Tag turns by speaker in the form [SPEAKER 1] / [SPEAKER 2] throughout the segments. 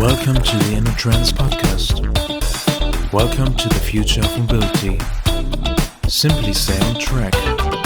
[SPEAKER 1] Welcome to the InnoTrends podcast. Welcome to the future of mobility. Simply stay on track.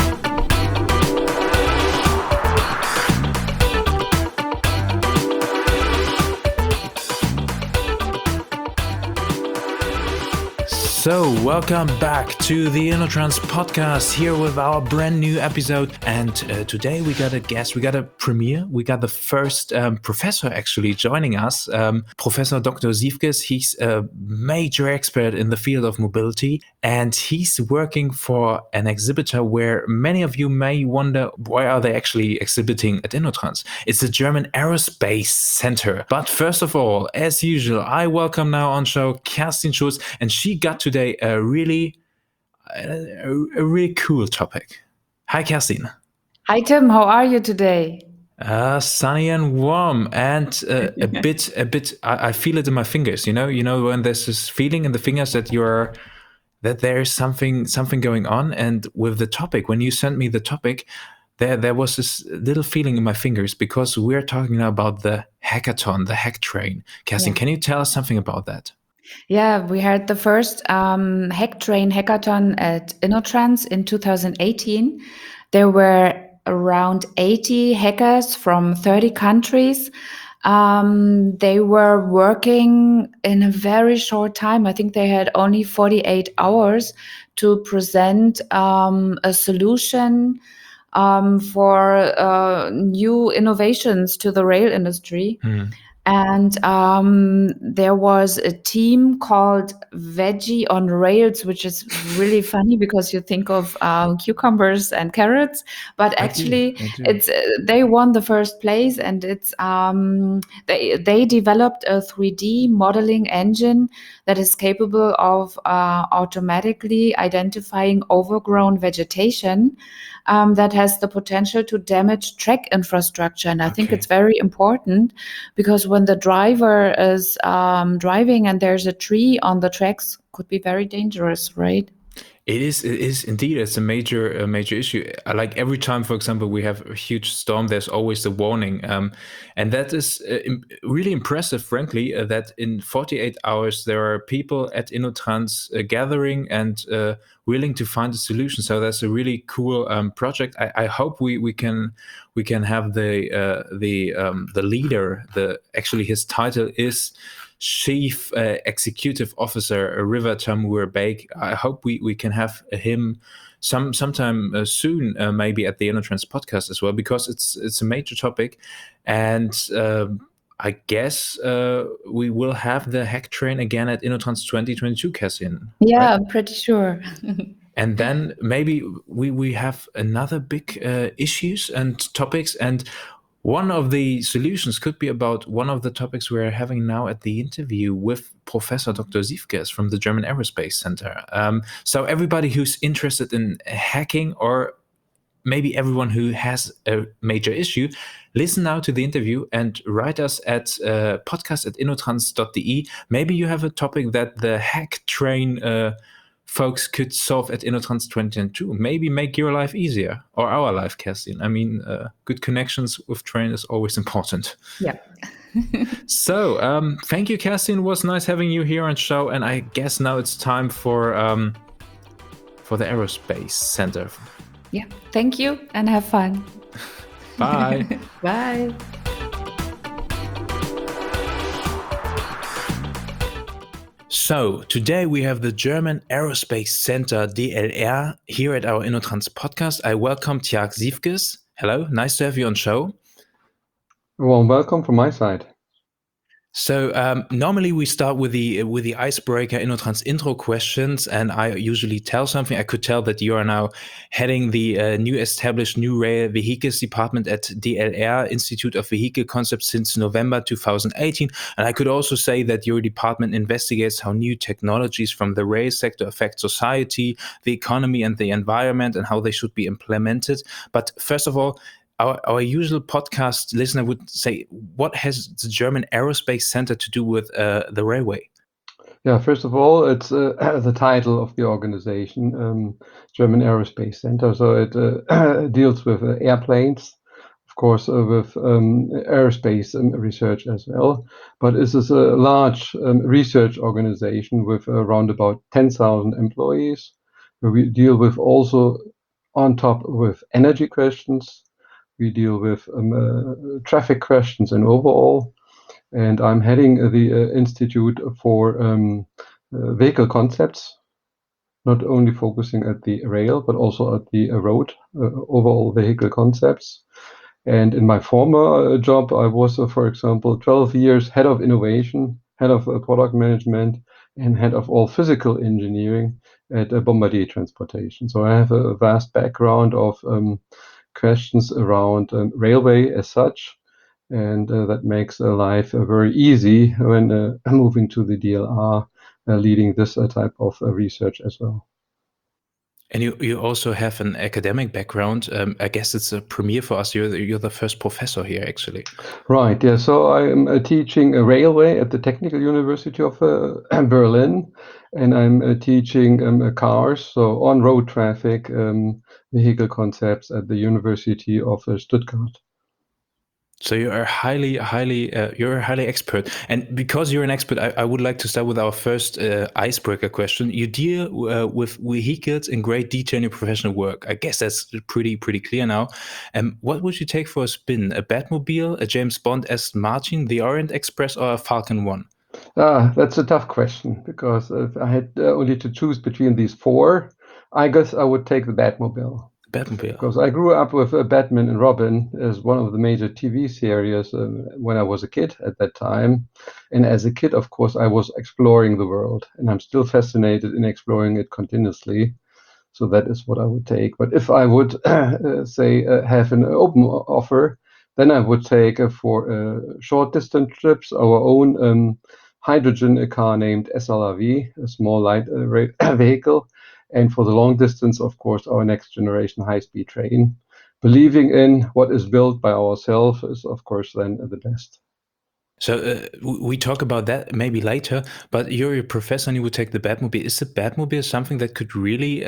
[SPEAKER 1] So, welcome back to the InnoTrends podcast here with our brand new episode. And today we got a guest, we got a premiere. We got the first professor actually joining us, Professor Dr. Siefkes. He's a major expert in the field of mobility, and he's working for an exhibitor where many of you may wonder, why are they actually exhibiting at InnoTrends? It's the German Aerospace Center. But first of all, as usual, I welcome now on show Kerstin Schulz, and she got today a really cool topic. Hi, Kerstin.
[SPEAKER 2] Hi, Tim. How are you today?
[SPEAKER 1] Sunny and warm, and a bit. I feel it in my fingers. You know when there's this feeling in the fingers that there's something going on. And with the topic, when you sent me the topic, there was this little feeling in my fingers because we're talking now about the hackathon, the hack train. Kerstin, Can you tell us something about that?
[SPEAKER 2] Yeah, we had the first Hack Train hackathon at InnoTrends in 2018. There were around 80 hackers from 30 countries. They were working in a very short time. I think they had only 48 hours to present a solution for new innovations to the rail industry. And there was a team called Veggie on Rails, which is really funny because you think of cucumbers and carrots, but actually it's they won the first place, and it's they developed a 3D modeling engine that is capable of automatically identifying overgrown vegetation that has the potential to damage track infrastructure. And I think it's very important because when the driver is driving and there's a tree on the tracks, could be very dangerous, right?
[SPEAKER 1] It is indeed. It's a major issue. Like every time, for example, we have a huge storm, there's always a warning. And that is really impressive, frankly, that in 48 hours, there are people at InnoTrends gathering and willing to find a solution. So that's a really cool project. I hope we can have the leader. Actually, his title is Chief Executive Officer River Tamur Baig. I hope we can have him sometime soon, maybe at the InnoTrends podcast as well, because it's a major topic, and I guess we will have the hack train again at InnoTrends 2022, Kerstin.
[SPEAKER 2] Yeah,
[SPEAKER 1] right?
[SPEAKER 2] I'm pretty sure.
[SPEAKER 1] And then maybe we have another big issues and topics, and one of the solutions could be about one of the topics we're having now at the interview with Professor Dr. Siefkes from the German Aerospace Center. So everybody who's interested in hacking, or maybe everyone who has a major issue, listen now to the interview and write us at podcast@innotrans.de. Maybe you have a topic that the hack train folks could solve at InnoTrans 2022. Maybe make your life easier, or our life, Kerstin. I mean, good connections with train is always important.
[SPEAKER 2] Yeah.
[SPEAKER 1] So, thank you, Kerstin. It was nice having you here on show. And I guess now it's time for the Aerospace Center.
[SPEAKER 2] Yeah. Thank you and have fun.
[SPEAKER 1] Bye.
[SPEAKER 2] Bye.
[SPEAKER 1] So today we have the German Aerospace Center DLR here at our InnoTrans podcast. I welcome Tjag Siefkes. Hello, nice to have you on show.
[SPEAKER 3] Well, welcome from my side.
[SPEAKER 1] So normally we start with the icebreaker InnoTrans intro questions, and I usually tell something. I could tell that you are now heading the new rail vehicles department at DLR, Institute of Vehicle Concepts, since November 2018. And I could also say that your department investigates how new technologies from the rail sector affect society, the economy, and the environment, and how they should be implemented. But first of all, our usual podcast listener would say, what has the German Aerospace Center to do with the railway?
[SPEAKER 3] Yeah, first of all, it's the title of the organization, German Aerospace Center. So it deals with airplanes, of course, with aerospace research as well. But this is a large research organization with around about 10,000 employees, where we deal with also on top with energy questions. We deal with traffic questions and overall. And I'm heading the Institute for Vehicle Concepts, not only focusing at the rail, but also at the road, overall vehicle concepts. And in my former job, I was, for example, 12 years head of innovation, head of product management, and head of all physical engineering at Bombardier Transportation. So I have a vast background of questions around railway as such, and that makes life very easy when moving to the DLR, leading this type of research as well.
[SPEAKER 1] And you also have an academic background. I guess it's a premiere for us. You're the first professor here, actually.
[SPEAKER 3] Right. Yeah. So I'm teaching a railway at the Technical University of Berlin, and I'm teaching cars, so on-road traffic, vehicle concepts at the University of Stuttgart.
[SPEAKER 1] So you're a highly expert. And because you're an expert, I would like to start with our first icebreaker question. You deal with vehicles in great detail in your professional work. I guess that's pretty clear now. What would you take for a spin? A Batmobile, a James Bond Aston Martin, the Orient Express, or a Falcon 1?
[SPEAKER 3] That's a tough question, because if I had only to choose between these four, I guess I would take the Batmobile. Because I grew up with Batman and Robin as one of the major TV series when I was a kid at that time. And as a kid, of course, I was exploring the world, and I'm still fascinated in exploring it continuously. So that is what I would take. But if I would say have an open offer, then I would take for short distance trips our own hydrogen car named SLRV, a small light vehicle. And for the long distance, of course, our next generation high-speed train. Believing in what is built by ourselves is, of course, then the best.
[SPEAKER 1] So we talk about that maybe later, but you're a professor and you would take the Batmobile. Is the Batmobile something that could really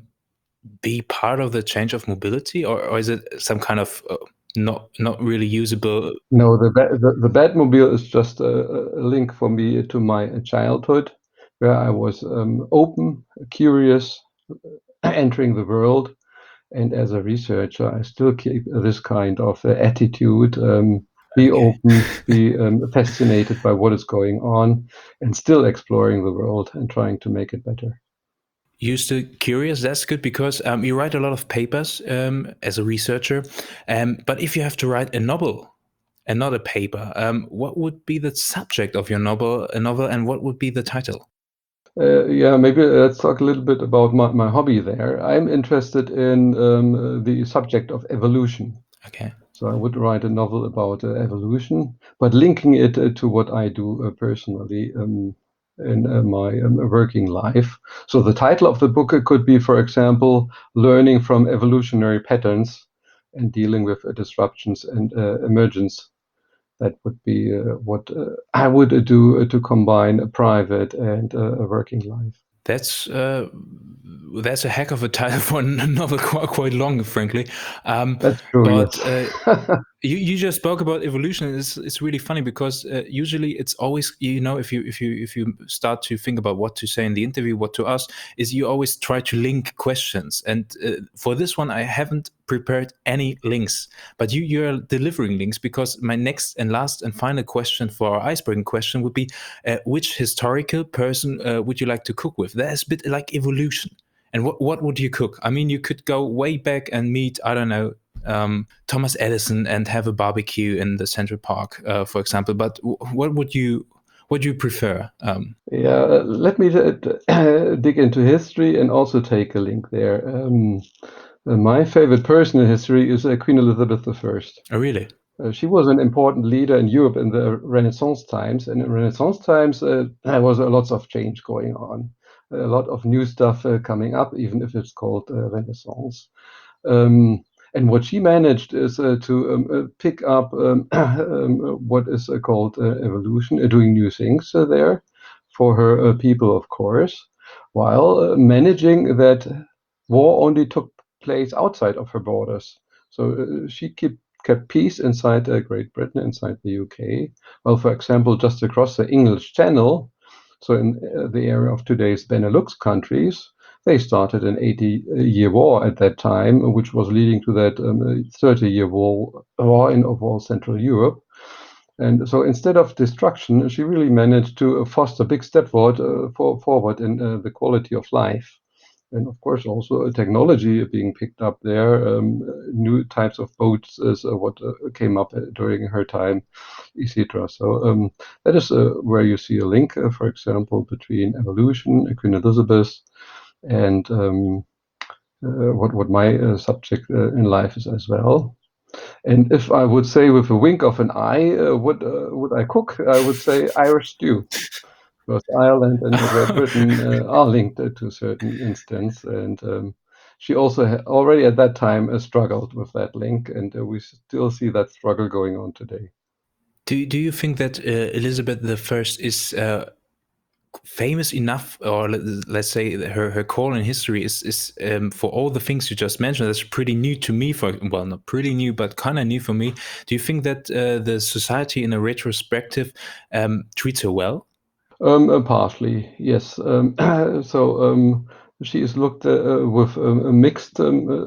[SPEAKER 1] be part of the change of mobility, or is it some kind of not really usable?
[SPEAKER 3] No, the Batmobile is just a link for me to my childhood, where I was open, curious, entering the world. And as a researcher, I still keep this kind of attitude, be open, be fascinated by what is going on, and still exploring the world and trying to make it better.
[SPEAKER 1] You're still curious. That's good, because you write a lot of papers as a researcher. But if you have to write a novel and not a paper, what would be the subject of your novel, and what would be the title?
[SPEAKER 3] Yeah, maybe let's talk a little bit about my hobby there. I'm interested in the subject of evolution.
[SPEAKER 1] Okay.
[SPEAKER 3] So I would write a novel about evolution, but linking it to what I do personally in my working life. So the title of the book could be, for example, Learning from Evolutionary Patterns and Dealing with Disruptions and Emergence. That would be what I would do to combine a private and a working life.
[SPEAKER 1] That's a heck of a title for a novel, quite long, frankly.
[SPEAKER 3] That's true.
[SPEAKER 1] But
[SPEAKER 3] yes.
[SPEAKER 1] you just spoke about evolution. It's really funny, because usually it's always, if you start to think about what to say in the interview, what to ask, is you always try to link questions. And for this one, I haven't prepared any links, but you're delivering links, because my next and last and final question for our icebreaking question would be, which historical person would you like to cook with? That's a bit like evolution. And what would you cook? I mean, you could go way back and meet, I don't know, Thomas Edison and have a barbecue in the Central Park, for example. But what would you prefer?
[SPEAKER 3] Yeah, let me dig into history and also take a link there. My favorite person in history is Queen Elizabeth I.
[SPEAKER 1] Oh, really?
[SPEAKER 3] She was an important leader in Europe in the Renaissance times, and in Renaissance times there was lots of change going on, a lot of new stuff coming up, even if it's called Renaissance. And what she managed is to pick up what is called evolution, doing new things there for her people, of course, while managing that war only took place outside of her borders. So she kept peace inside Great Britain, inside the UK. Well, for example, just across the English Channel, so in the area of today's Benelux countries, they started an 80-year war at that time, which was leading to that 30-year war in overall Central Europe. And so instead of destruction, she really managed to foster a big step forward in the quality of life. And of course, also technology being picked up there, new types of boats is what came up during her time, etc. So that is where you see a link, for example, between evolution, Queen Elizabeth, and what my subject in life is as well. And if I would say with a wink of an eye, what would I cook? I would say Irish stew. Because Ireland and Great Britain are linked to a certain instance, and she also already at that time struggled with that link, and we still see that struggle going on today.
[SPEAKER 1] Do you think that Elizabeth I is famous enough, or let's say her call in history is for all the things you just mentioned? That's pretty new to me. Well, not pretty new, but kind of new for me. Do you think that the society, in a retrospective, treats her well?
[SPEAKER 3] Partially, yes. So she is looked with a mixed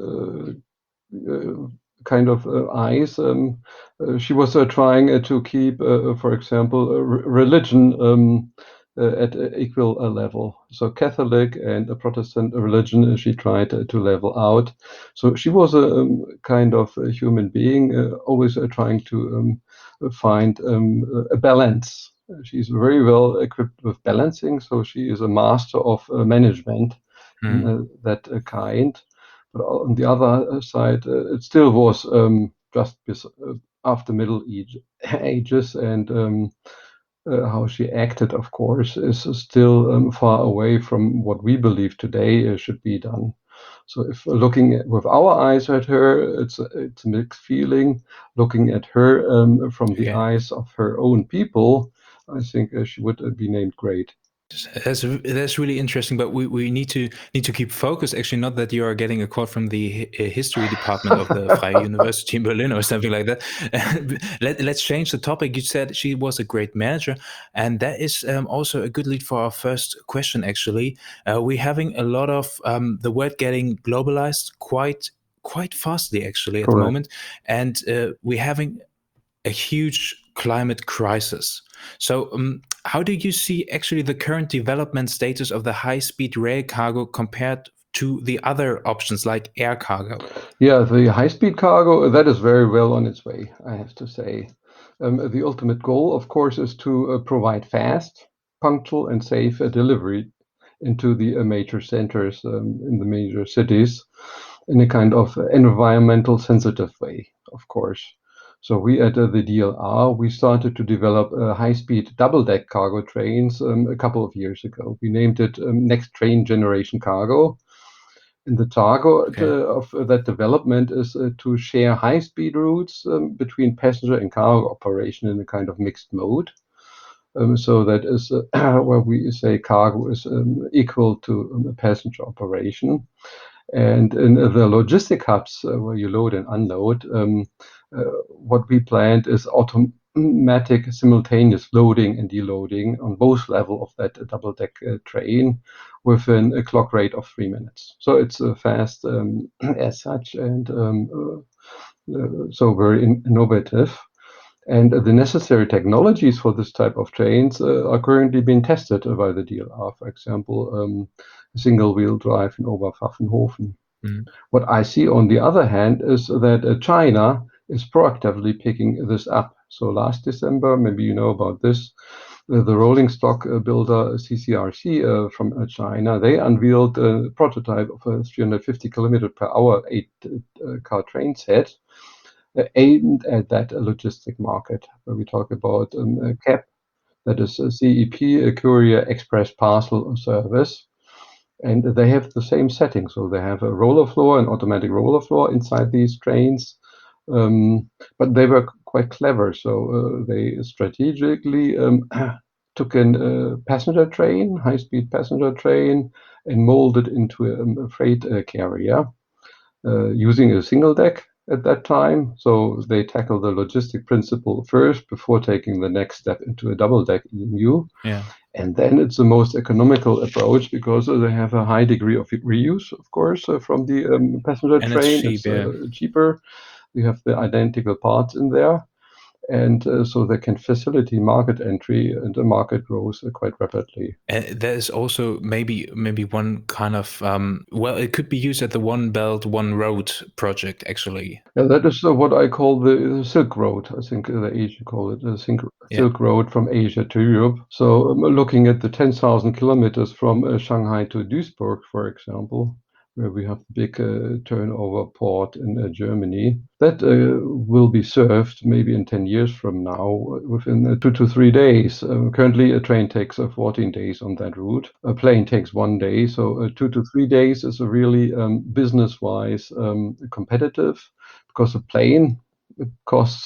[SPEAKER 3] kind of eyes. She was trying to keep, for example, religion at equal level. So Catholic and a Protestant religion, she tried to level out. So she was a kind of a human being, always trying to find a balance. She's very well equipped with balancing, so she is a master of management in that kind. But on the other side, it still was just after Middle Ages, and how she acted, of course, is still far away from what we believe today should be done. So if looking with our eyes at her, it's a mixed feeling. Looking at her from the eyes of her own people, I think she would be named great.
[SPEAKER 1] That's really interesting, but we need to keep focused. Actually, not that you are getting a call from the history department of the Freie University in Berlin or something like that. Let's change the topic. You said she was a great manager, and that is also a good lead for our first question. Actually, we're having a lot of the word getting globalized quite fastly, actually, at the moment, and we're having a huge climate crisis. So how do you see actually the current development status of the high-speed rail cargo compared to the other options like air cargo?
[SPEAKER 3] Yeah, the high-speed cargo, that is very well on its way, I have to say. The ultimate goal, of course, is to provide fast, punctual, and safe delivery into the major centers in the major cities in a kind of environmental sensitive way, of course. So we at the DLR, we started to develop high-speed double-deck cargo trains a couple of years ago. We named it Next Train Generation Cargo. And the target of that development is to share high-speed routes between passenger and cargo operation in a kind of mixed mode. So that is where we say cargo is equal to passenger operation. And in the logistic hubs where you load and unload, what we planned is automatic simultaneous loading and deloading on both levels of that double-deck train within a clock rate of 3 minutes. So it's fast as such, and so very innovative. And the necessary technologies for this type of trains are currently being tested by the DLR. For example, single-wheel drive in Oberpfaffenhofen. What I see, on the other hand, is that China is proactively picking this up. So last December, maybe you know about this, the rolling stock builder CCRC from China, they unveiled a prototype of a 350 km per hour 8-car train set aimed at that logistic market, where we talk about CEP, that is a CEP, a Courier Express Parcel Service. And they have the same setting. So they have a roller floor, an automatic roller floor inside these trains. But they were quite clever. So they strategically took a passenger train, high-speed passenger train, and molded into a freight carrier using a single deck at that time. So they tackle the logistic principle first before taking the next step into a double-deck EMU.
[SPEAKER 1] Yeah.
[SPEAKER 3] And then it's the most economical approach because they have a high degree of reuse, of course, from the passenger
[SPEAKER 1] And
[SPEAKER 3] train.
[SPEAKER 1] it's cheap,
[SPEAKER 3] It's cheaper. We have the identical parts in there. And so they can facilitate market entry, and the market grows quite rapidly.
[SPEAKER 1] And there is also maybe one kind of well, it could be used at the One Belt, One Road project, actually.
[SPEAKER 3] Yeah, that is what I call the Silk Road. I think the Asian call it the Silk Road from Asia to Europe. So looking at the 10,000 kilometers from Shanghai to Duisburg, for example, where we have a big turnover port in Germany, that will be served maybe in 10 years from now within 2 to 3 days. Currently, a train takes 14 days on that route. A plane takes 1 day. So 2 to 3 days is a really business-wise competitive, because a plane it costs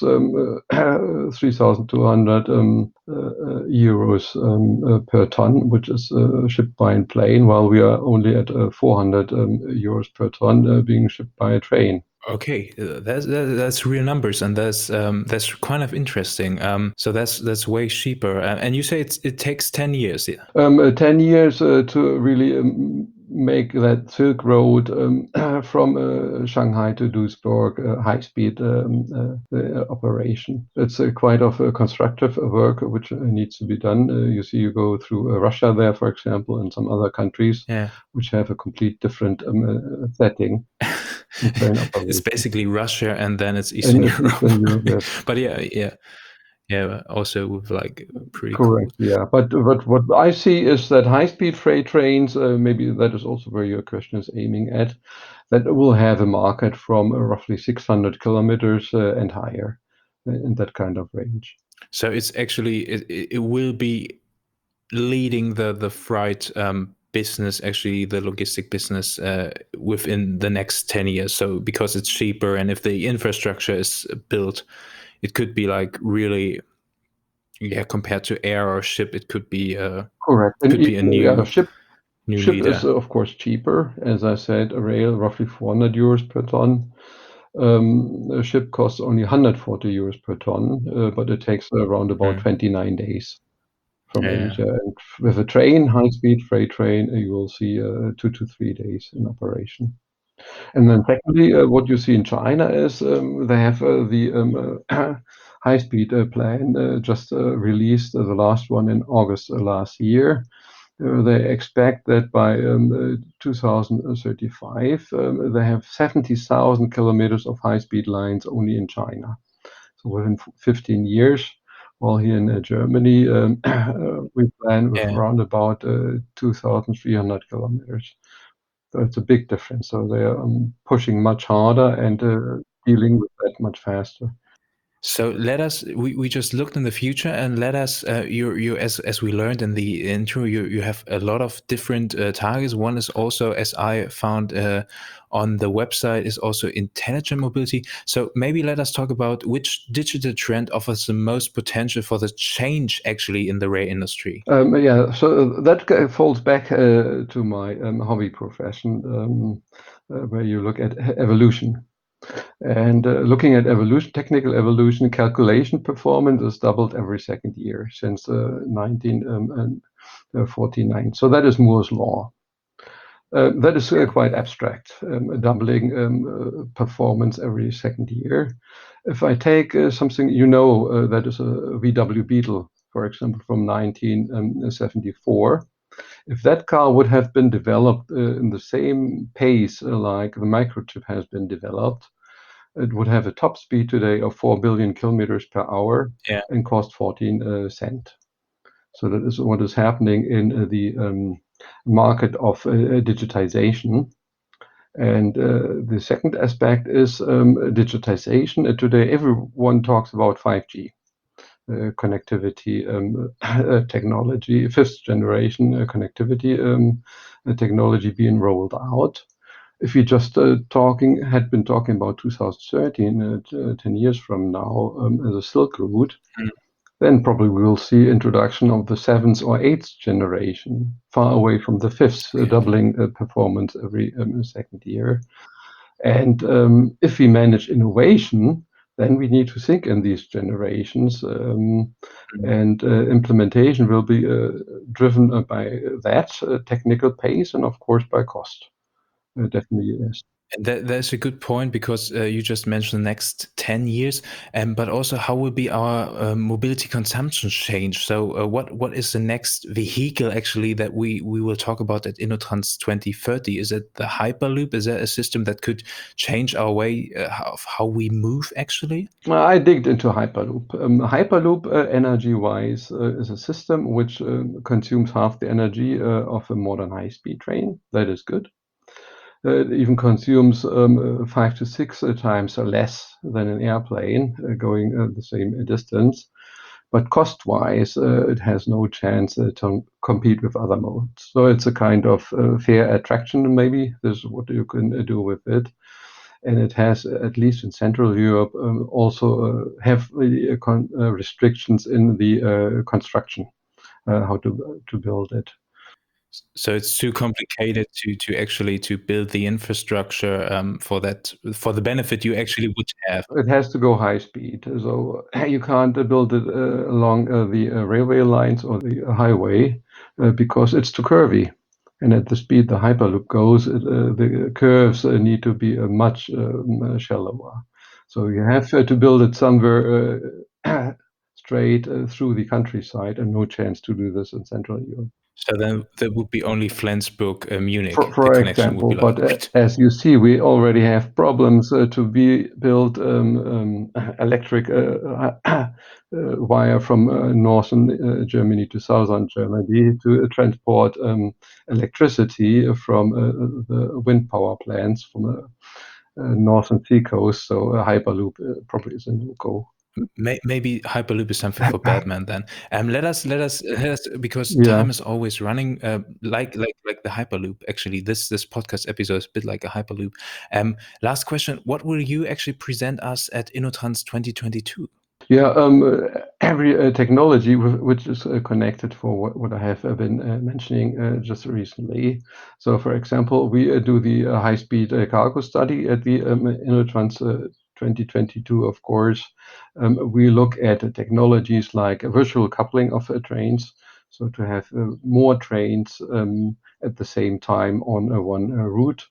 [SPEAKER 3] 3,200 euros per ton, which is shipped by a plane, while we are only at 400 euros per ton being shipped by a train.
[SPEAKER 1] Okay, that's real numbers, and that's kind of interesting. So that's way cheaper. And you say it takes 10 years. Yeah.
[SPEAKER 3] 10 years to really make that Silk Road from Shanghai to Duisburg high-speed operation. It's quite of a constructive work which needs to be done. You go through Russia there, for example, and some other countries which have a complete different setting.
[SPEAKER 1] It's basically Russia, and then it's Eastern Europe. Yes. But yeah, also with like pretty
[SPEAKER 3] correct. Cool. Yeah, but what I see is that high-speed freight trains, maybe that is also where your question is aiming at, that will have a market from roughly 600 kilometers and higher in that kind of range.
[SPEAKER 1] So it's actually it will be leading the freight business, actually the logistic business within the next 10 years. So because it's cheaper, and if the infrastructure is built, it could be like really, compared to air or ship, it could be
[SPEAKER 3] correct.
[SPEAKER 1] Could be a new
[SPEAKER 3] ship
[SPEAKER 1] leader.
[SPEAKER 3] Is of course cheaper. As I said, a rail roughly 400 euros per ton. A ship costs only 140 euros per ton, but it takes around about 29 days from Asia. And with a train, high-speed freight train, you will see 2 to 3 days in operation. And then secondly, what you see in China is they have the high-speed plan just released, the last one in August last year. They expect that by 2035, they have 70,000 kilometers of high-speed lines only in China. So within 15 years, while here in Germany, we plan with around about 2,300 kilometers. So it's a big difference. So they are pushing much harder and dealing with that much faster.
[SPEAKER 1] So let us. We just looked in the future, and let us. You as we learned in the intro, you have a lot of different targets. One is also, as I found on the website, is also intelligent mobility. So maybe let us talk about which digital trend offers the most potential for the change actually in the rail industry.
[SPEAKER 3] Yeah, so that falls back to my hobby profession, where you look at evolution. And looking at evolution, technical evolution, calculation performance is doubled every second year since 1949. So that is Moore's law. That is quite abstract, doubling performance every second year. If I take something that is a VW Beetle, for example, from 1974, if that car would have been developed in the same pace like the microchip has been developed, it would have a top speed today of 4 billion kilometers per hour and cost 14 cents. So that is what is happening in the market of digitization. And the second aspect is digitization. Today, everyone talks about 5G. Connectivity technology, fifth generation connectivity technology being rolled out. If we just had been talking about 2013, 10 years from now, as a Silk Route, then probably we will see introduction of the 7th or 8th generation, far away from the 5th, doubling performance every second year. And if we manage innovation, then we need to think in these generations, and implementation will be driven by that technical pace and, of course, by cost. Definitely, yes.
[SPEAKER 1] And that's a good point, because you just mentioned the next 10 years, but also how will be our mobility consumption change? So what is the next vehicle actually that we will talk about at InnoTrans 2030? Is it the Hyperloop? Is that a system that could change our way of how we move actually?
[SPEAKER 3] I digged into Hyperloop. Hyperloop, energy-wise, is a system which consumes half the energy of a modern high-speed train. That is good. It even consumes 5 to 6 times less than an airplane going the same distance. But cost-wise, it has no chance to compete with other modes. So it's a kind of fair attraction, maybe. This is what you can do with it. And it has, at least in Central Europe, also heavy restrictions in the construction, how to build it.
[SPEAKER 1] So it's too complicated to actually to build the infrastructure for the benefit you actually would have.
[SPEAKER 3] It has to go high speed, so you can't build it along the railway lines or the highway because it's too curvy. And at the speed the Hyperloop goes, the curves need to be much shallower. So you have to build it somewhere straight through the countryside, and no chance to do this in Central Europe.
[SPEAKER 1] So then there would be only Flensburg, Munich.
[SPEAKER 3] For
[SPEAKER 1] the connection
[SPEAKER 3] example,
[SPEAKER 1] would be like,
[SPEAKER 3] but as you see, we already have problems to build electric wire from northern Germany to southern Germany to transport electricity from the wind power plants from the northern seacoast. So a Hyperloop probably is a no-go.
[SPEAKER 1] Maybe Hyperloop is something for Batman then. Let us because
[SPEAKER 3] Yeah.
[SPEAKER 1] time is always running. Like the Hyperloop. Actually, this podcast episode is a bit like a Hyperloop. Last question: what will you actually present us at InnoTrans 2022?
[SPEAKER 3] Yeah, every technology which is connected for what I have been mentioning just recently. So, for example, we do the high-speed cargo study at the InnoTrans 2022, of course. We look at technologies like virtual coupling of trains, so to have more trains at the same time on one route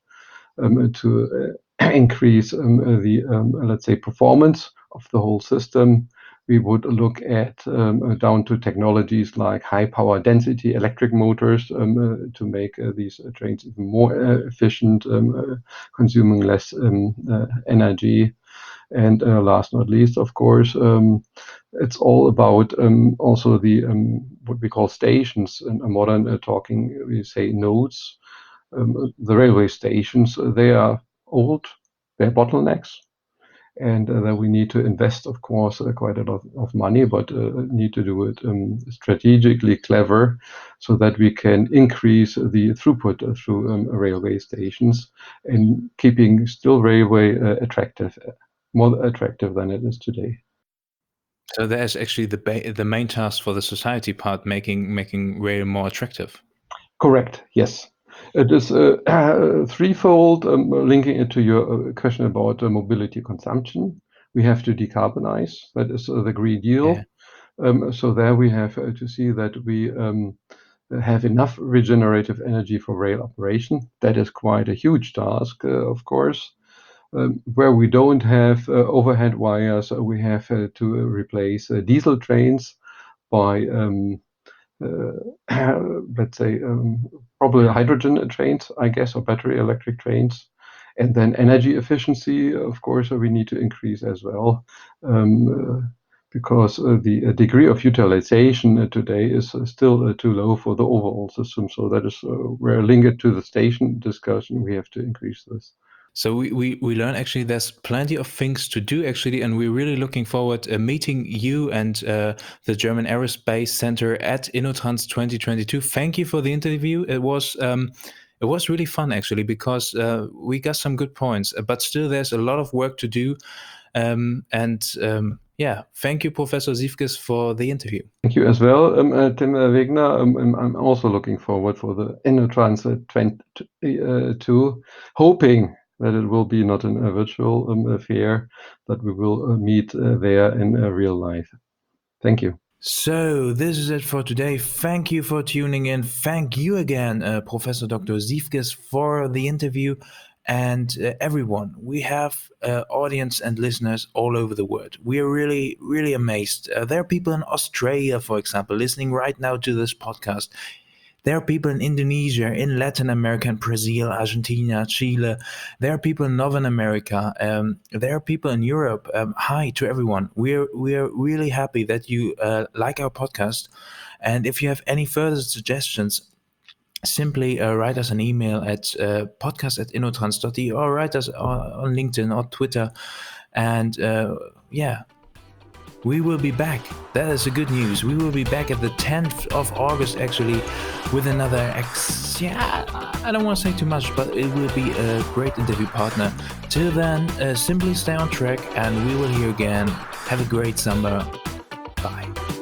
[SPEAKER 3] to increase the, let's say, performance of the whole system. We would look at down to technologies like high power density electric motors to make these trains even more efficient, consuming less energy. And last not least, of course, it's all about also the what we call stations. In a modern talking, we say nodes. The railway stations, they are old, they're bottlenecks, and that we need to invest, of course, quite a lot of money, but need to do it strategically clever so that we can increase the throughput through railway stations and keeping still railway attractive, more attractive than it is today.
[SPEAKER 1] So there's actually the main task for the society part, making rail more attractive.
[SPEAKER 3] Correct. Yes. It is threefold, linking it to your question about mobility consumption. We have to decarbonize. That is the Green Deal. Yeah. So there we have to see that we have enough regenerative energy for rail operation. That is quite a huge task, of course. Where we don't have overhead wires, we have to replace diesel trains by let's say probably hydrogen trains, I guess, or battery electric trains. And then energy efficiency, of course, we need to increase as well, because the degree of utilization today is still too low for the overall system. So that is where linked to the station discussion, we have to increase this.
[SPEAKER 1] So we learn actually there's plenty of things to do actually, and we're really looking forward to meeting you and the German Aerospace Center at InnoTrans 2022. Thank you for the interview. It was really fun actually, because we got some good points, but still there's a lot of work to do. Yeah, thank you, Professor Siefkes, for the interview.
[SPEAKER 3] Thank you as well, Tim Wegner. I'm also looking forward for the InnoTrans 2022, hoping that it will be not a virtual affair, that we will meet there in real life. Thank you.
[SPEAKER 1] So this is it for today. Thank you for tuning in. Thank you again, Professor Dr. Siefkes, for the interview. And everyone, we have audience and listeners all over the world. We are really, really amazed. There are people in Australia, for example, listening right now to this podcast. There are people in Indonesia, in Latin America, in Brazil, Argentina, Chile. There are people in Northern America. There are people in Europe. Hi to everyone. We are really happy that you like our podcast. And if you have any further suggestions, simply write us an email at podcast@innotrans.de or write us on LinkedIn or Twitter. And we will be back. That is the good news. We will be back at the 10th of August, actually, with another I don't want to say too much, but it will be a great interview partner. Till then, simply stay on track and we will hear again. Have a great summer. Bye.